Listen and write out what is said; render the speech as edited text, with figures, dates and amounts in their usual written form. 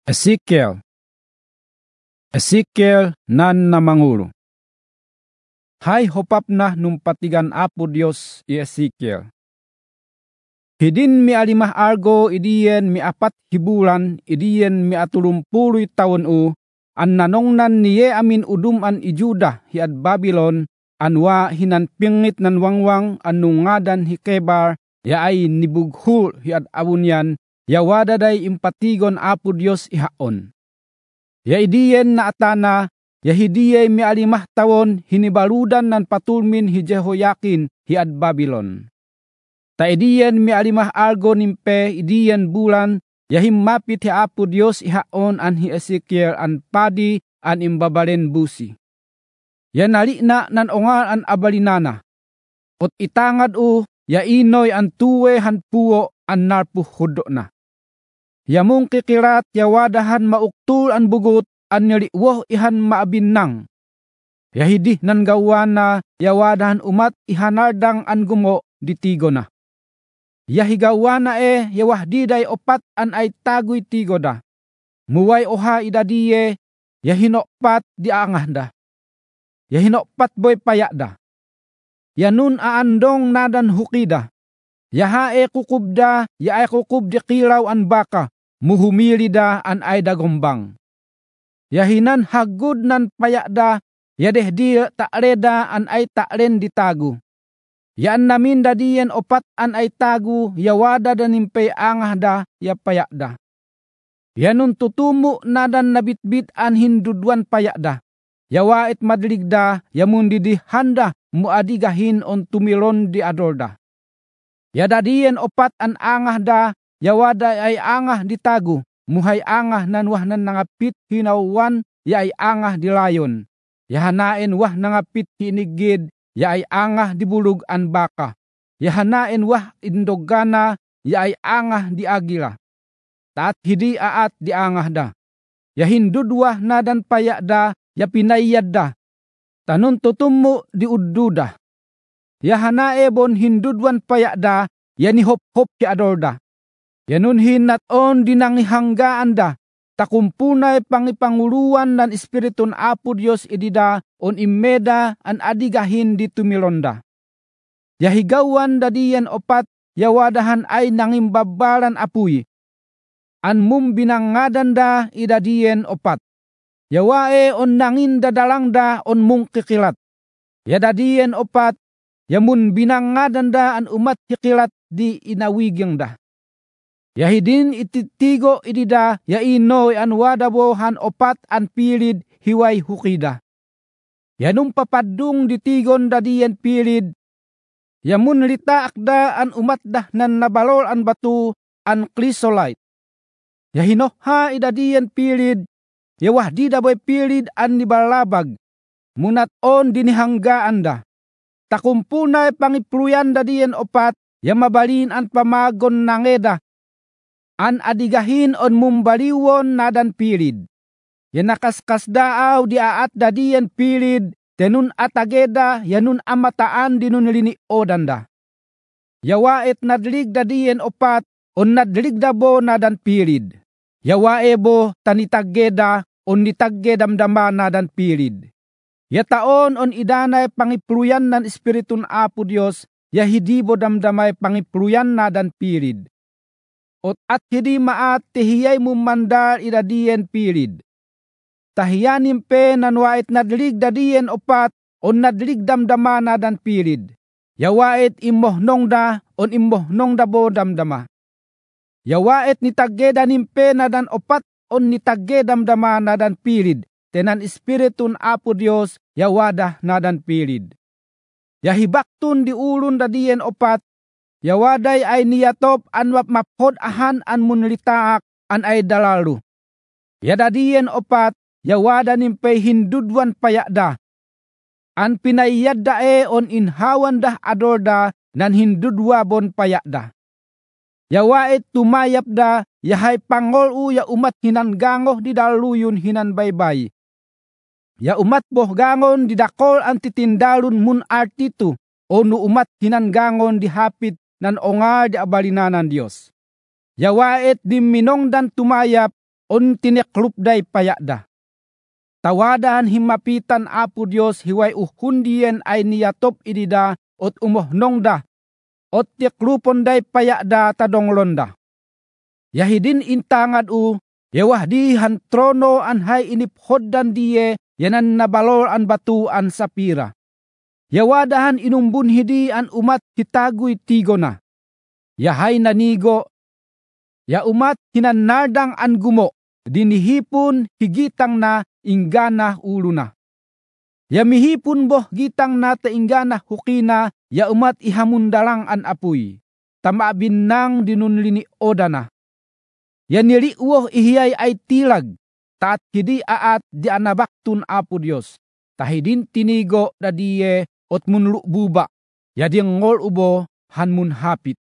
Ezekiel nan namangulo. Hay hopap na nung patigan Apo Dios i Ezekiel. Hidin mi alimah argo idiyen mi apat hibulan idiyen mi atulumpuloy taon an nanongnan niye amin uduman i Juda hiad Babylon anwa hinanpingit nan wangwang anungadan hi Kebar ya ay nibughul hiad abunyan ya wadaday impatigon Apo Dios ihaon. Ya idiyen na atana ya hidiyay mi alimah tawon hinibaludan nan patulmin hi Jehoyakin hiad Babylon. Ta idiyen mi alimah argo nimpe idiyen bulan ya himmapit hi Apo Dios ihaon an hi Ezekiel an padi an imbabalen busi. Ya nalina nan ongal an abalinana. Ot itangad ya inoy an tuwe han puo an narpuhudo na. Ya mong kikirat ya wadahan mauktul an bugot an niliwoh ihan maabinang. Ya hidih nan gawana ya wadahan umat ihanardang an gumo ditigo na. Ya higawana ya wahdiday opat an ay tagoy tigo da. Muway oha idadiye ya hinokpat di angah da. Ya hinokpat boy payak da. Ya nun aandong nadan hukida. Ya hae kukubda ya ay kukub di kilaw an baka. Muhumili da an ay dagombang. Yahinan hagud nan payakda, yadehdi takreda an ay takren ditagu. Yan namin dadiyen opat an ay tagu, yawada danimpay angah da, ya payakda. Yanun tutumu nadan nabitbit an hindudwan payakda. Yawait madligda, yamundi di handa, muadigahin on tumilon di adorda. Yadadiyen opat an angah da, yawada ay angah ditagu, muhay angah nan wah nan nangapit hinawan, ya ay angah di layon. Yahanain wah nangapit hinigid, ya ay angah di bulug an baka. Yahanain wah indogana, ya ay angah di agila. Taat hidi aat di angah da. Yahindudwah nadan payak da, ya pinayad da. Tanun tutumu di udduda. Yahanae bon hindudwan payak da, ya ni hop-hop ki adorda. Yanun hinat on dinangihanggaan da, takumpunay pangipanguluan nan Espiritun Apo Dios idida on imeda an adigahin di tumilonda. Yahigawan dadiyan opat, yawadahan ay nangimbabaran apuy. An mum binangadan da idadiyen opat. Yawae on nangin dadalang da on mung kikilat. Yadadiyen opat, yamun binangadan da an umat kikilat di inawigyang da. Yahidin ititigo idida ya inoy an wadabo han opat an pilid hiway hukida. Yanum papadung ditigon dadiyen pilid. Yamun litaak da an umat dah nan nabalol an batu an chrysolite. Yahinoha idadiyen pilid. Yawah di daboy pilid an nibalabag. Munat on dinihanggaan da. Takumpunay pangipluyan dadiyen opat. Yamabalin an pamagon nangeda. An adigahin on mumbaliwon nadan pilid. Yanakaskas daaw di aat dadiyan pilid, tenun atageda, yanun amataan dinun lini odanda. Yawait nadlig dadiyan opat, on nadlig dabo nadan pilid. Yawaebo tanitageda, on nitagedamdama nadan pilid. Yataon on idanay pangipluyan nan Espiritun Apo Dios, yahidibo damdamay pangipluyan nadan pilid. Ot at hidi maat tihiyay mumandar idadiyen pilid. Tahiyanim pe nanwait nadlig dadiyen opat on nadlig damdama nadan pilid. Yawait imohnong da on imohnong dabo damdama. Yawait nitageda nimpe nadan opat on nitagedamdama nadan pilid. Tenan Espiritun Apo Dios yawada nadan pilid. Yahibaktun di ulun dadiyen opat. Yawaday ay niyatop an maphod ahan an munlitaak an ay dalalu. Yadadiyen opat, yawada nimpay hindudwan payakda. An pinayad da on inhawan dah adorda nan hindudwa bon payakda. Yawait tumayap da, yahay pangol ya umat hinangangoh di daluyun hinan baybay. Ya umat boh gangon didakol an titindalun mun artitu, o nu umat hinangangon dihapit nan ongar di abalinanan Dios. Yawait di minong dan tumayap, on tiniklupday payada. Tawadahan himapitan Apo Dios hiway uhundien ay niyatop idida ot umohnongda ot tikluponday payada tadonglonda. Yahidin intangad yawahdi han trono anhay iniphoddan diye yanan nabalor an batu an sapira. Yawadahan inumbun hidi an umat hitaguy tigona. Yahay nanigo, ya umat hinanardang an gumo, dinihipun higitang na inggana ulo na. Ya mihipun boh gitang na tainggana hukina, ya umat ihamundalang an apuy, tamabin nang dinunlini odana. Ya niliuoh ihiyay ay tilag, taat hidi aat di anabaktun Apo Dios, tahidin tinigo da diye ot munlu buba, ya di ngol ubo han mun hapit.